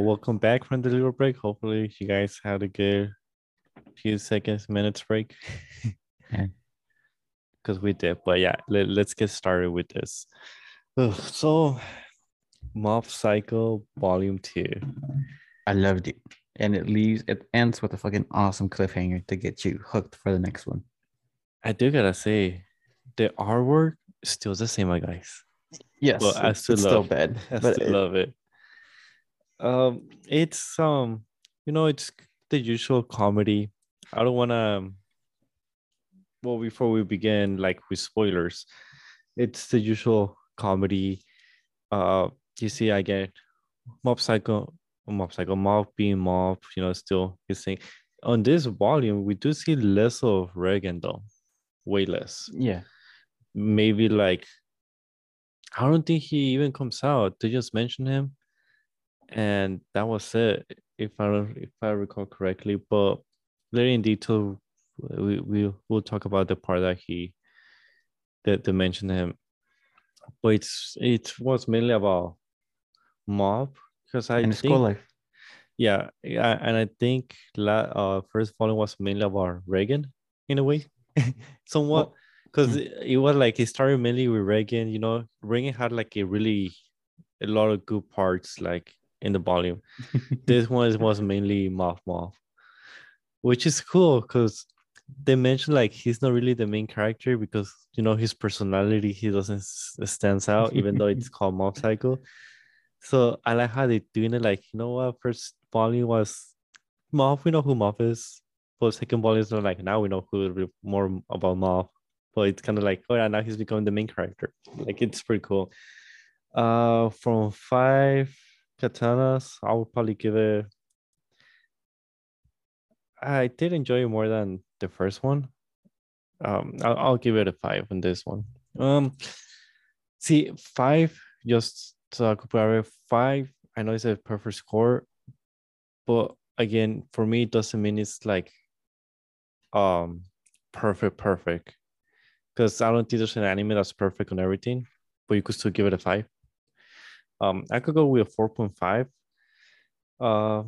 welcome back from the little break. Hopefully, you guys had a good few seconds, minutes break. Yeah. Because we did. But yeah, let's get started with this. Ugh, so, Mob Psycho Volume 2. I loved it. And it ends with a fucking awesome cliffhanger to get you hooked for the next one. I do gotta say, the artwork is still the same, guys. Yes, But I still it's love still bad. I But still love it. It's it's the usual comedy. I don't wanna well, before we begin, like with spoilers, it's the usual comedy. Uh, you see, I get Mob being Mob, still his thing. On this volume, we do see less of Reagan though, way less. yeah. Maybe like I don't think he even comes out. They just mention him, and that was it. If I recall correctly, but later in detail, we'll talk about the part that they mentioned him. But it was mainly about Mob because I And school think life. yeah, and I think first volume was mainly about Reagan in a way, somewhat, Well, because it was like it started mainly with Reagan. Reagan had like a lot of good parts like in the volume. This one was mainly Moth, which is cool because they mentioned like he's not really the main character because his personality he doesn't stands out even though it's called Mob Psycho. So I like how they doing it. Like what, first volume was Moth. We know who Moth is. But second volume is not like now we know more about Moth. But it's kind of like oh yeah, now he's becoming the main character. Like it's pretty cool. From 5 katanas, I would probably give it. I did enjoy it more than the first one. I'll give it a 5 on this one. See, 5 just to compare it, 5. I know it's a perfect score, but again, for me, it doesn't mean it's like perfect. Because I don't think there's an anime that's perfect on everything, but you could still give it a 5. I could go with a 4.5. Uh,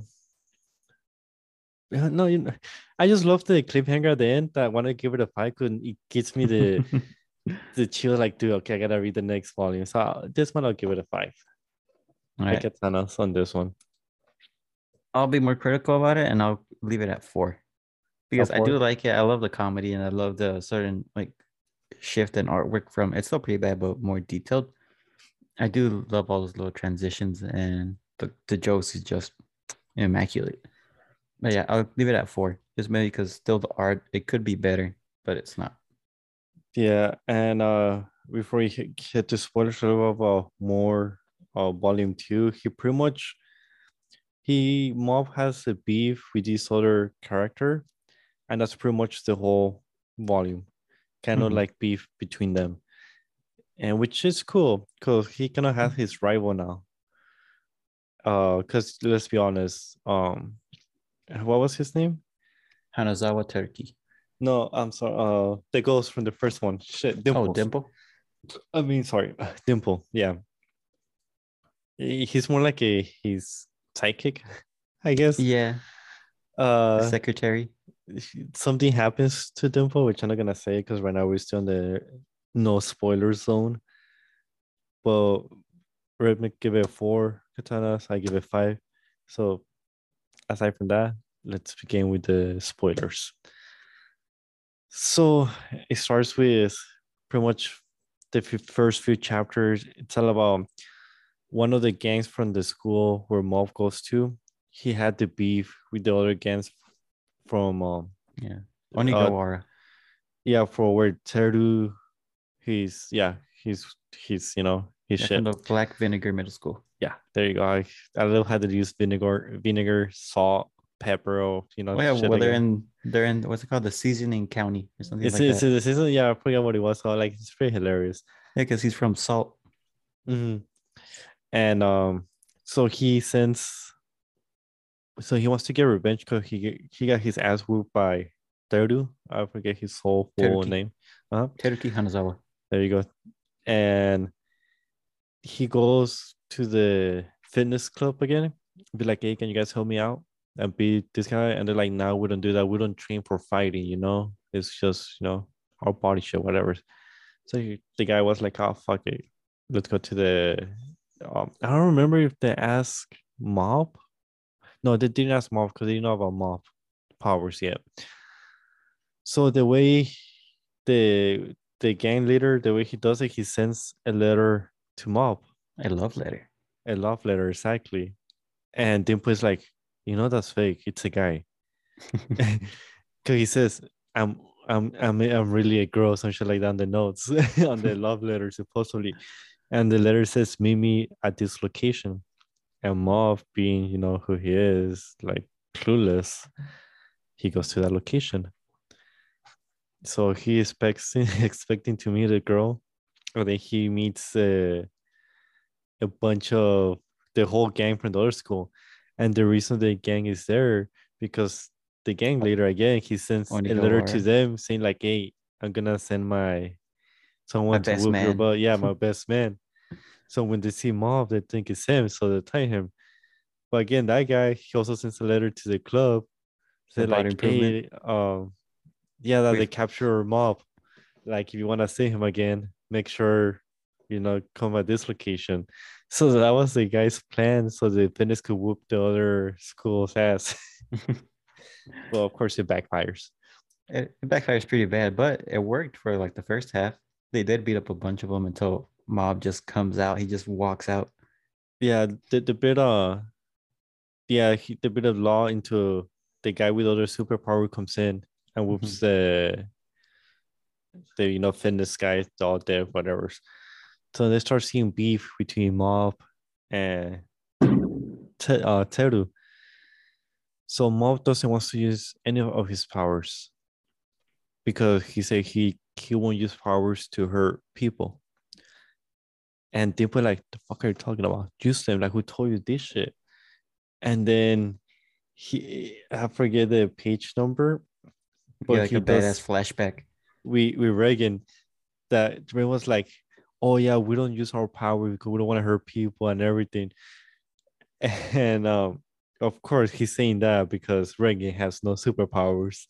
no, I just love the cliffhanger at the end. That I want to give it a 5 because it gives me the chill. Like, dude, okay, I gotta read the next volume. So this one, I'll give it a 5. All I right. get Thanos on this one. I'll be more critical about it and I'll leave it at 4. Because I do 4. like it. I love the comedy and I love the certain like shift in artwork from it's still pretty bad, but more detailed. I do love all those little transitions and the jokes is just immaculate. But yeah, I'll leave it at 4. Just maybe because still the art, it could be better, but it's not. Yeah, and before we hit the spoilers a little about more volume 2, he pretty much Mob has a beef with this other character, and that's pretty much the whole volume. Kind of Mhm. like beef between them. And which is cool because he kind of has his rival now. Because let's be honest, what was his name? Hanazawa Turkey. No, I'm sorry. The ghost from the first one. Shit, Oh, Dimples. Dimple? I mean, sorry, Dimple. Yeah, he's more like he's sidekick, I guess. Yeah, the Uh, secretary. something happens to Dimple, which I'm not gonna say because right now we're still in the no spoiler zone. But Redmick give it a 4 katanas. I give it 5. So aside from that, let's begin with the spoilers. So it starts with pretty much the first few chapters. It's all about one of the gangs from the school where Mob goes to. He had the beef with the other gangs from Yeah. uh Onigawara. yeah, for where Teru he's yeah, he's his Yeah, from shit. the Black Vinegar Middle School. Yeah, there you go. I love how to use vinegar, salt, pepper, or Oh yeah, shit well like that. they're in what's it called? The seasoning county or something like It's that. this is yeah, I forget what it was called. Like it's pretty hilarious. Yeah, because he's from Salt. Mm-hmm. And so he wants to get revenge because he got his ass whooped by Teru. I forget his whole full Teruki. name. Uh-huh. Teruki Hanazawa. There you go. And he goes to the fitness club again be like, hey, can you guys help me out and be this guy? And they're like, no, we don't do that. We don't train for fighting, you know. It's just, you know, our body shit, whatever. So the guy was like, oh fuck it. Let's go to the I don't remember if they asked Mob. No, they didn't ask Mob because they didn't know about Mob powers yet. So the way the gang leader, the way he does it, he sends a letter to Mob. A love letter. A love letter, exactly. And Dimple is like, you know that's fake. It's a guy. Because he says, I'm really a girl, some shit like that on the notes on the love letter, supposedly. And the letter says, meet me at this location. And Mob, being, you know, who he is, like clueless, he goes to that location. So he expects expecting to meet a girl, and then he meets a bunch of the whole gang from the other school. And the reason the gang is there because the gang leader again he sends a letter to Onigawara. them saying like, "Hey, I'm gonna send my My someone to best whoop your man. butt. Yeah, my best man." So when they see Mob, they think it's him, so they tie him. But again, that guy he also sends a letter to the club, say About like, improvement. "Hey, yeah, that they We've capture Mob. Like, if you want to see him again, make sure you know come at this location." So that was the guy's plan, so the fitness could whoop the other school's ass. Well, of course, it backfires. it backfires pretty bad, but it worked for like the first half. They did beat up a bunch of them until Mob just comes out. He just walks out. Yeah, the bit yeah, the bit of law into the guy with other superpower comes in and whoops Mhm. the you know fitness guy all there, whatever. So they start seeing beef between Mob and Teru. So Mob doesn't want to use any of his powers because he said he won't use powers to hurt people. And they were like, "The fuck are you talking about? Use them! Like, who told you this shit?" And then I forget the page number, Yeah, but like he a badass does. flashback. We Reagan that Jermaine was like, "Oh yeah, we don't use our power because we don't want to hurt people and everything." And of course he's saying that because Reagan has no superpowers.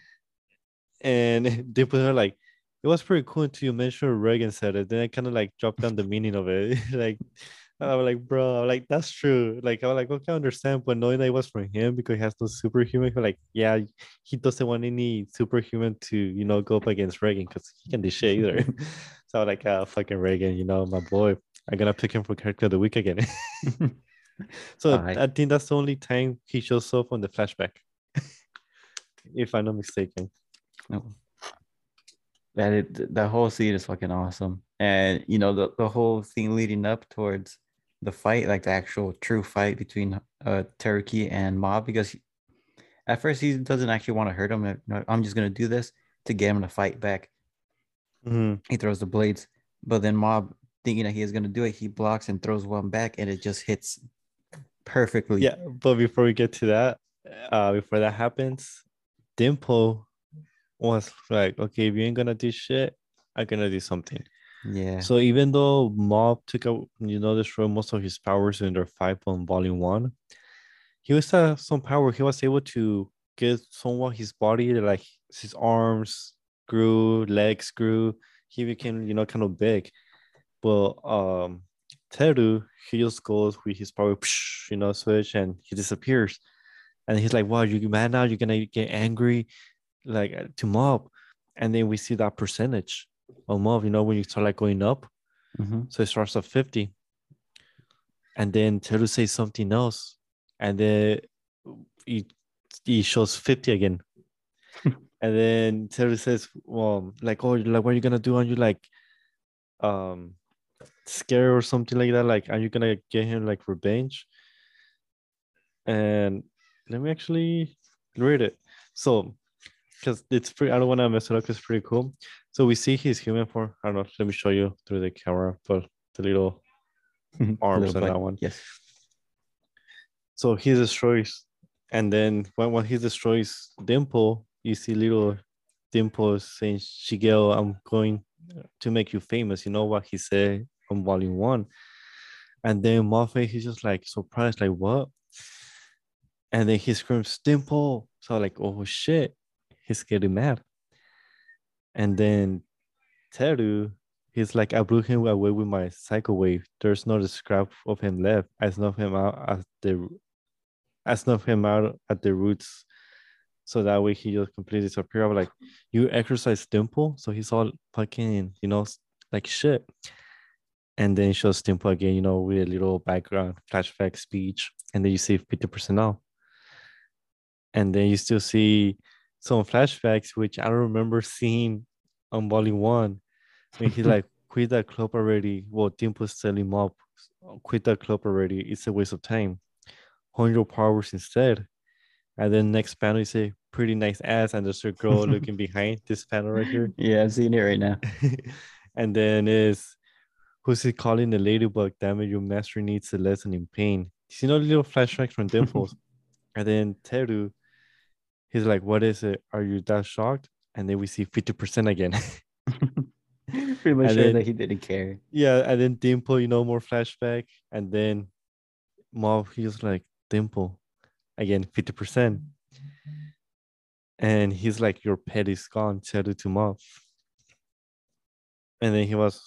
And they put her like, it was pretty cool until you mentioned Reagan said it. Then I kind of like dropped down the meaning of it. Like I was like, bro, like that's true. Like I was like, okay, I understand, but knowing that it was from him because he has no superhuman, like, yeah, he doesn't want any superhuman to, you know, go up against Reagan because he can do shit either. So I was like, fucking Reagan, you know, my boy. I'm gonna pick him for character of the week again. So Bye. I think that's the only time he shows up on the flashback, if I'm not mistaken. No. The whole scene is fucking awesome. And you know, the whole thing leading up towards the fight, like the actual true fight between Teruki and Mob, because at first he doesn't actually want to hurt him. I'm just gonna do this to get him to fight back. Mhm. He throws the blades, but then Mob, thinking that he is gonna do it, he blocks and throws one back, and it just hits perfectly. Yeah, but before we get to that, before that happens, Dimple was like, okay, if you ain't gonna do shit, I'm gonna do something. Yeah. So even though Mob took out, you know, destroyed most of his powers in their fight on Volume 1, he was some power. He was able to get somewhat his body, like his arms grew, legs grew. He became, you know, kind of big. But Teru, he just goes with his power, you know, switch, and he disappears. And he's like, "Wow, you mad now? You're gonna get angry, like to Mob." And then we see that percentage of Mob. You know, when you start like going up, Mm-hmm. so it starts at 50, and then Teru says something else, and then he he shows 50 again. And then Teru says, "Well, like, oh, like, what are you gonna do? Are you like, um, scared or something like that? Like, are you gonna get him like revenge?" And let me actually read it. So, because it's pretty, I don't want to mess it up. 'Cause it's pretty cool. So we see his human form. I don't know. Let me show you through the camera, but the little Little arms on that buddy. one. Yes. So he destroys, and then when he destroys Dimple, you see little Dimple saying, "Shigeo, I'm going to make you famous." You know what he said on Volume 1. And then Moffat, he's just like surprised, like, what? And then he screams, Dimple. So like, oh shit, he's getting mad. And then Teru, he's like, I blew him away with my psycho wave. There's not a scrap of him left. I snuff him out at the roots. So that way he just completely disappeared. I was like, you exercise Dimple? So he's all fucking, like shit. And then shows Dimple again, with a little background flashback speech. And then you see 50% off. And then you still see some flashbacks, which I don't remember seeing on volume 1. When he like, quit that club already. Well, Dimple's telling him up. Quit that club already. It's a waste of time. Hone your powers instead. And then next panel, you say, pretty nice ass. And there's a girl looking behind this panel right here. Yeah, I'm seeing it right now. And then who's he calling the ladybug? Damn it, your master needs a lesson in pain. You see no little flashbacks from Dimples. And then Teru, he's like, what is it? Are you that shocked? And then we see 50% again. Pretty much And sure then- that he didn't care. Yeah, and then Dimple, more flashback. And then Mob, he's like, Dimple, again, 50%. And he's like, your pet is gone, Teru to Mob. And then he was,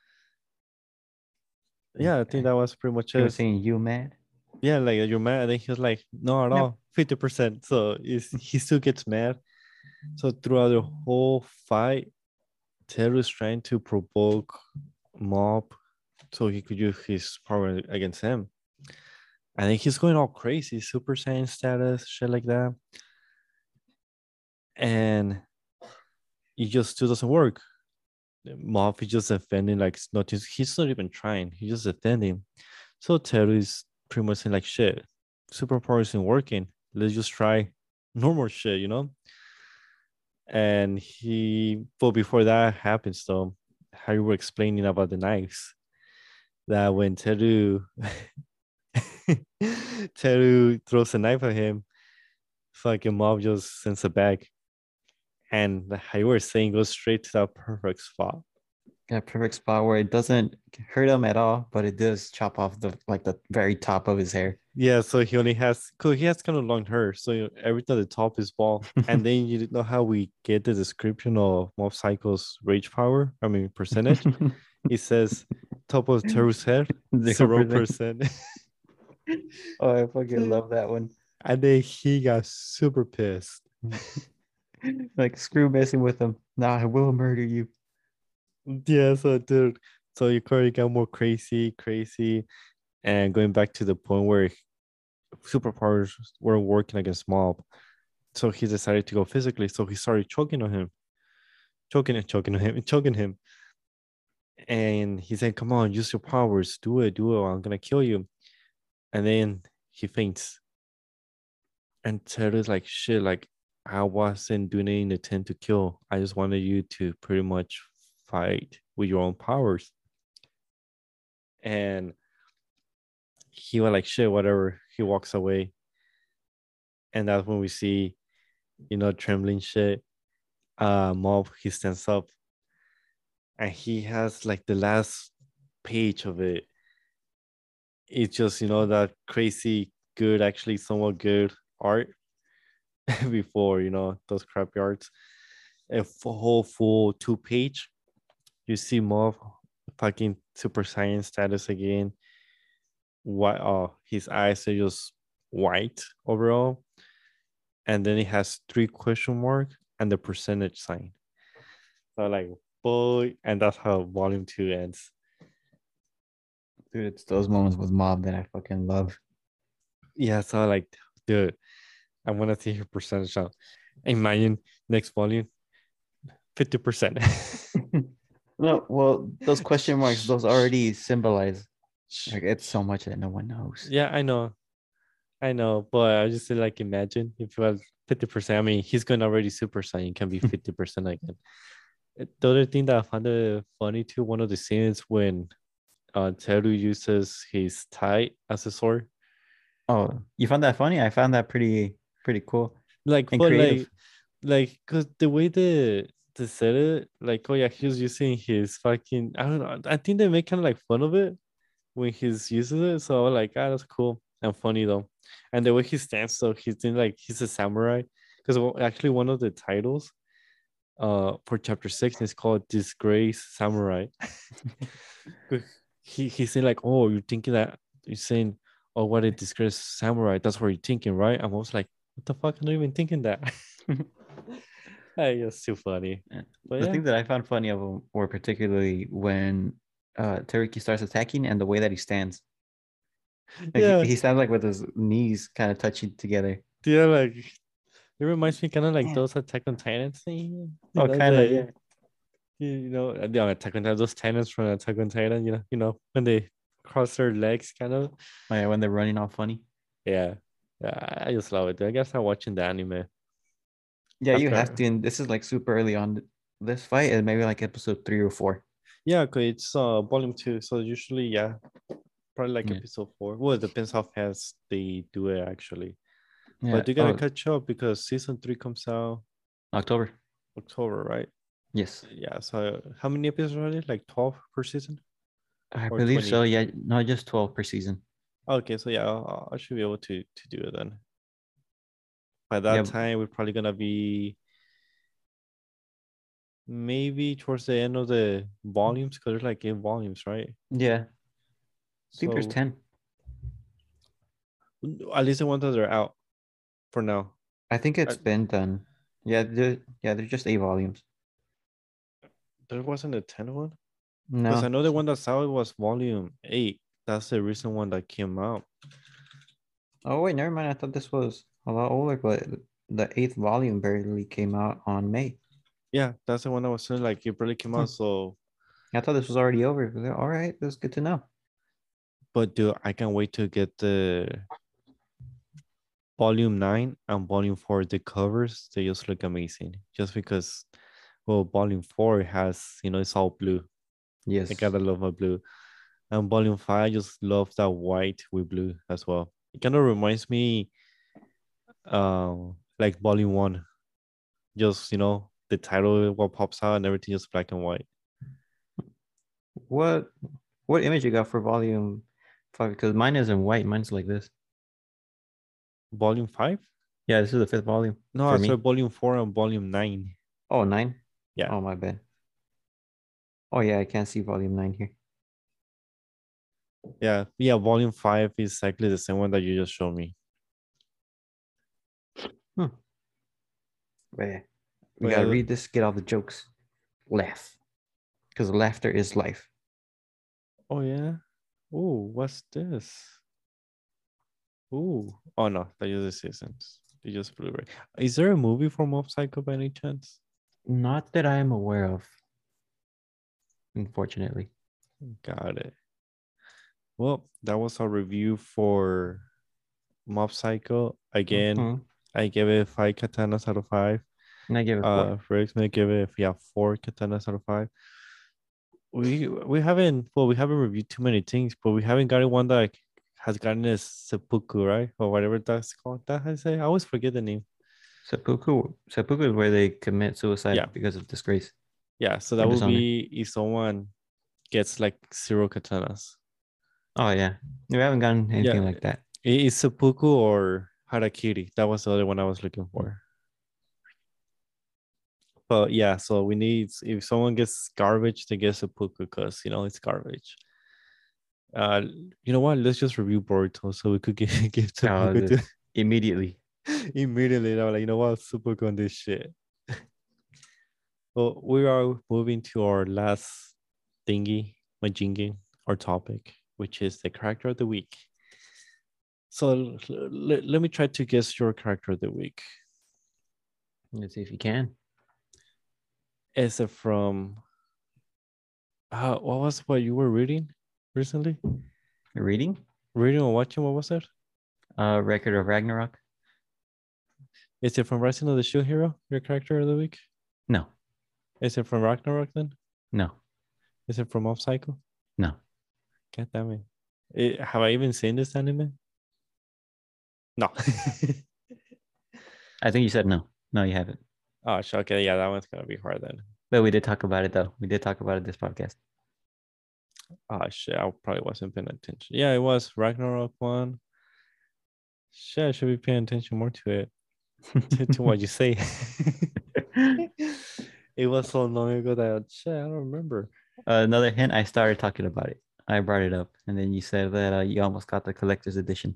yeah, I think that was pretty much He was it. saying, you mad? Yeah, like you're mad. And then he was like, no, at Nope. all, 50%. So he still gets mad. So throughout the whole fight, Teru is trying to provoke Mob so he could use his power against him. I think he's going all crazy, Super Saiyan status, shit like that. And it just still doesn't work. Mob is just defending, like nothing. He's not even trying. He's just defending. So Teru is pretty much saying like, shit, superpower isn't working. Let's just try normal shit, And but before that happens, though, how you were explaining about the knives, that when Teru throws a knife at him, fucking Mob just sends it back. And how you were saying, goes straight to that perfect spot. That perfect spot where it doesn't hurt him at all, but it does chop off the very top of his hair. Yeah, so he has kind of long hair, so everything at the top is bald. And then you know how we get the description of Mob Psycho's rage power? I mean percentage. It says top of Teru's head, 0%. Oh, I fucking love that one. And then he got super pissed. Like, screw messing with him. Nah, I will murder you. Yeah, so dude, so Yukari got more crazy, and going back to the point where superpowers weren't working against Mob, so he decided to go physically. So he started choking on him, choking him, and he said, "Come on, use your powers, do it, or I'm gonna kill you." And then he faints, and Teru's like, "Shit, like I wasn't doing any intent to kill. I just wanted you to pretty much fight with your own powers." And he was like, shit, whatever. He walks away. And that's when we see, trembling shit. Mob, he stands up. And he has like the last page of it. It's just, that crazy good, actually somewhat good art before, those crappy arts. A whole full 2-page. You see Mob fucking Super Saiyan status again. His eyes are just white overall, and then it has 3 question mark and the percentage sign. So like, boy, and that's how volume 2 ends. Dude, it's those moments with Mob that I fucking love. Yeah, so like, dude, I want to see your percentage out. Imagine next volume, 50%. No, well, those question marks, those already symbolize, like, it's so much that no one knows. Yeah, I know, but I just say, like, imagine if you had 50%. I mean, he's going already Super Saiyan, can be 50% again. The other thing that I found funny too, one of the scenes when Teru uses his tie as a sword. Oh, you found that funny? I found that pretty cool. Like, and but creative. like, cause the way they said it, like, oh yeah, he was using his fucking, I don't know. I think they make kind of like fun of it when he's using it. So I was like, that's cool. and funny though. And the way he stands, so he's in like he's a samurai. Because actually one of the titles for chapter 6 is called Disgrace Samurai. He's saying like, oh, you're thinking that you're saying, oh, what a disgrace samurai. That's what you're thinking, right? I was like, what the fuck? I'm not even thinking that. Hey, it's too funny. But The yeah, thing that I found funny of him were particularly when Teriki starts attacking and the way that he stands. Like yeah, he stands like with his knees kind of touching together. yeah. Like it reminds me kind of like Yeah. those Attack on Titan thing. You Oh, know kind of, the yeah. the Attack on Titan, those Titans from Attack on Titan. When they cross their legs, kind of. Oh, yeah, when they're running all funny. Yeah, yeah. I just love it. I guess I'm watching the anime Yeah, you have after. to. And this is like super early on this fight, and maybe like episode 3 or 4. Yeah, okay, it's volume 2. So usually, yeah, probably like Yeah. episode 4. Well, it depends how fast they do it actually. Yeah. But you gotta Oh, catch up because season 3 comes out October. October, right? Yes. Yeah. So how many episodes are there? Like 12 per season I or believe so. 20? Yeah, not just 12 per season. Okay, so yeah, I should be able to do it then. By that Yeah. time, we're probably gonna be maybe towards the end of the volumes because there's like 8 volumes, right? Yeah. I think there's So 10. at least the ones that are out for now. I think Uh, it's been done. Yeah, they're just 8 volumes. There wasn't a 10 one because I No. know the one that's out was volume 8. That's the recent one that came out. Oh wait, never mind. I thought this was a lot older, but the 8th volume barely came out on May. Yeah, that's the one I was saying. Like it barely came Hmm. out. So, I thought this was already over. All right, that's good to know. but dude, I can't wait to get the volume 9 and volume 4. The covers, they just look amazing. Just because, well, volume 4 has, it's all blue. I Yes. gotta love my blue. And volume 5, I just love that white with blue as well. It kind of reminds me, like volume 1. Just, the title, what pops out and everything just black and white. What what image you got for volume 5? Because mine isn't white. Mine's like this. Volume 5? Yeah, this is the 5th volume No, I for saw me. volume 4 and volume 9. Oh, 9. Yeah. Oh, my bad. Oh yeah, I can't see volume 9 here. Yeah. Yeah. Volume 5 is exactly the same one that you just showed me. Hmm. But yeah, we But gotta yeah, read this, get all the jokes, laugh, because laughter is life. oh, yeah. Oh, what's this? Oh, oh no, that is the seasons. They just Blu-ray. Is there a movie for Mob Psycho by any chance? Not that I am aware of, unfortunately. Got it. Well, that was our review for Mob Psycho. Again, Mhm. I gave it 5 katanas out of 5. And I give it 4. Rex may give it 4 katanas out of 5. We haven't reviewed too many things, but we haven't gotten one that has gotten a seppuku, right? Or whatever that's called. That I say. I always forget the name. Seppuku is where they commit Yeah. suicide because of disgrace Yeah. So or that would dishonor. be if someone gets like 0 katanas. Oh yeah, we haven't gotten anything Yeah. like that. It's seppuku or harakiri. That was the other one I was looking for. But yeah, so we need if someone gets garbage, they get seppuku because it's garbage. Uh, you know what? Let's just review Boruto so we could give seppuku to Immediately. immediately. I was like, you know what? Seppuku on this shit. Well, we are moving to our last thingy, majingi, our topic, which is the character of the week. So let me try to guess your character of the week. Let's see if you can. Is it from what was what you were reading recently? Reading? Reading or watching, what was it? Record of Ragnarok? Is it from Rising of the Shield Hero, your character of the week? No. Is it from Ragnarok then? No. Is it from Mob Psycho? No. God damn it. Have I even seen this anime? No. I think you said no. No, you haven't. Oh, okay. Yeah, that one's gonna be hard then. But we did talk about it though. We did talk about it this podcast. Oh shit, I probably wasn't paying attention. Yeah, it was Ragnarok one. Shit, I should be paying attention more to it. to what you say. It was so long ago that shit, I don't remember. Another hint, I started talking about it. I brought it up, and then you said that you almost got the collector's edition.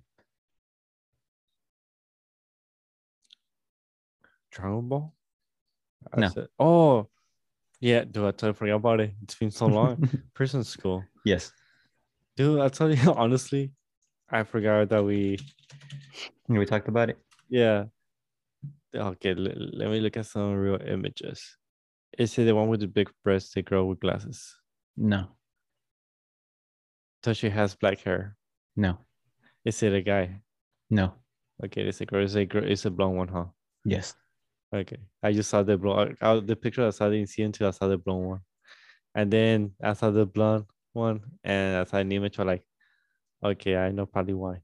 Dragon Ball? I No. said, oh, yeah, dude, I totally forgot about it. It's been so long. Prison School. Yes. Dude, I'll tell you honestly, I forgot that We talked about it. yeah. Okay, let me look at some real images. Is it the one with the big breasts, the girl with glasses? No. So she has black hair. No. Is it a guy? No. Okay, it's a girl. It's a blonde one, huh? Yes. Okay. I just saw the blonde. The picture I saw, I didn't see until I saw the blonde one. And then I saw the blonde one and I saw an image of like, okay, I know probably why.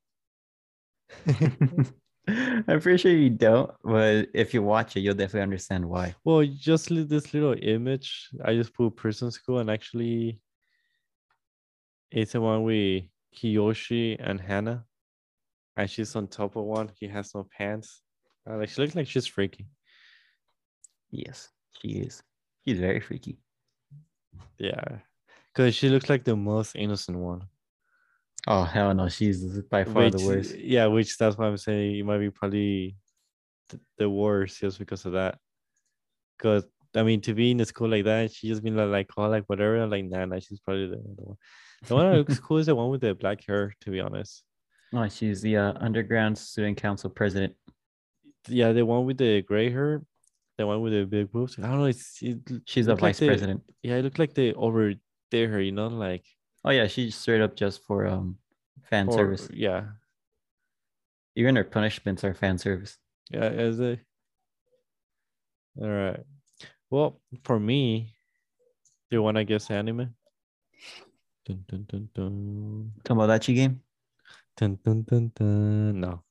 I'm pretty sure you don't, but if you watch it, you'll definitely understand why. Well, just this little image, I just put Prison School and actually it's the one with Kiyoshi and Hannah. And she's on top of one. He has no pants. Like she looks like she's freaky. Yes, she is. She's very freaky. Yeah. Because she looks like the most innocent one. Oh hell no, she's by far the worst. Yeah, which that's why I'm saying it might be probably the worst just because of that. Because I mean, to be in a school like that, she just been like oh, like whatever. I'm like, nah, she's probably the one. The one that looks cool is the one with the black hair, to be honest. Oh, she's the underground student council president. Yeah, the one with the gray hair, the one with the big boobs. I don't know. She's a vice president. Yeah, it looked like the over there, like. Oh yeah, she's straight up just for fan service. Yeah. Even her punishments are fan service. Yeah, is it? All right. Well, for me, do you want to guess anime? Dun, dun, dun, dun. Tomodachi game? Dun, dun, dun, dun. No.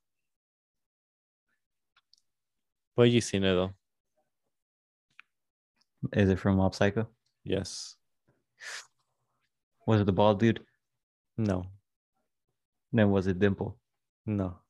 But you seen it though. Is it from Mob Psycho? Yes. Was it the bald dude? No. Then was it Dimple? No.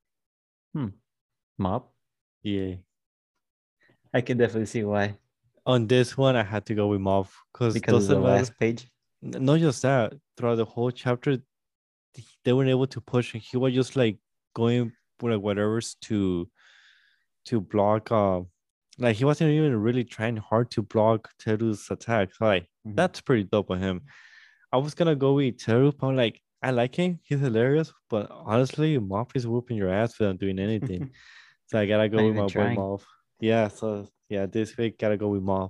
Mob? Yeah. I can definitely see why. On this one, I had to go with Mob Because of the last page. Not just that. Throughout the whole chapter, they weren't able to push. He was just like going like whatever's to block. Like he wasn't even really trying hard to block Teru's attack. So, like that's pretty dope on him. I was gonna go with Teru. I'm like, I like him. He's hilarious. But honestly, Mob is whooping your ass without doing anything. So I gotta go with my boy Mob. Yeah. So yeah, this week gotta go with Mob.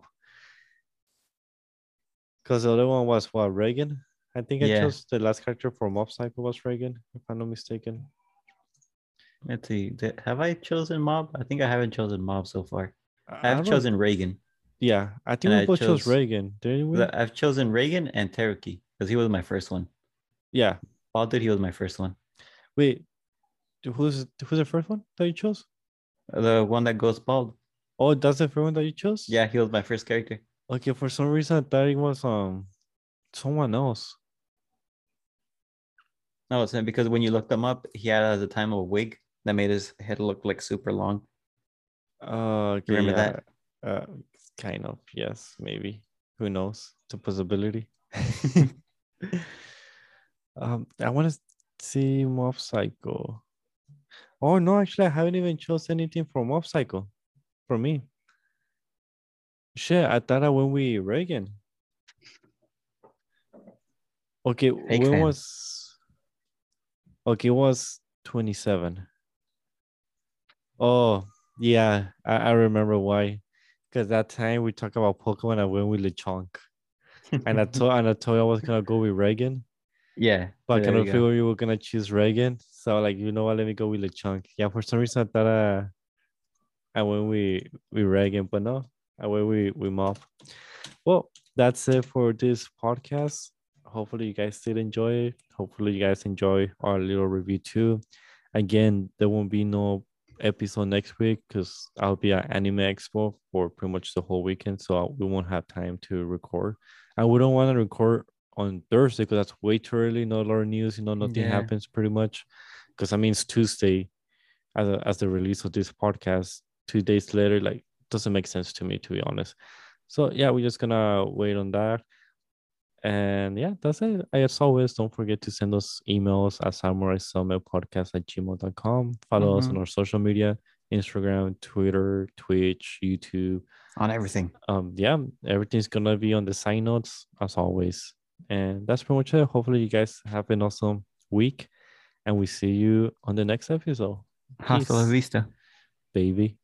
Because the other one was what, Reagan? I think I chose the last character for Mob Psycho was Reagan, if I'm not mistaken. Let's see. Have I chosen Mob? I think I haven't chosen Mob so far. I've chosen Reagan. Yeah, I think we both chose Reagan, didn't we? I've chosen Reagan and Teruki because he was my first one. Yeah. Bald dude, he was my first one. Wait, who's the first one that you chose? The one that goes bald. Oh, that's the first one that you chose? Yeah, he was my first character. Okay, for some reason I thought it was someone else. No, it's not because when you looked him up, he had at the time a wig that made his head look like super long. Okay, you remember that? Kind of, yes, maybe. Who knows? It's a possibility. I want to see Mob Psycho. Oh no, actually, I haven't even chose anything for Mob Psycho for me. Shit, I thought I went with Reagan. Okay, when was? Okay, it was 27. Oh yeah, I remember why. Because that time we talked about Pokemon, I went with Lechonk. and I told I was gonna go with Reagan. Yeah. But I kind of figured you were gonna choose Reagan. So like, you know what, let me go with Lechonk. Yeah, for some reason I thought I went with Reagan, but no, I went with Mob. Well, that's it for this podcast. Hopefully you guys did enjoy it. Hopefully you guys enjoy our little review too. Again, there won't be no episode next week because I'll be at Anime Expo for pretty much the whole weekend, so we won't have time to record. And we don't want to record on Thursday because that's way too early. Not a lot of news, nothing happens pretty much. Because I mean it's Tuesday, as the release of this podcast 2 days later, like doesn't make sense to me, to be honest. So yeah, we're just gonna wait on that. And yeah, that's it. As always, don't forget to send us emails at samuraisummitpodcast@gmail.com. Follow us on our social media, Instagram, Twitter, Twitch, YouTube. On everything. Yeah, everything's gonna be on the side notes as always. And that's pretty much it. Hopefully you guys have an awesome week, and we see you on the next episode. Hasta la Peace, vista. baby.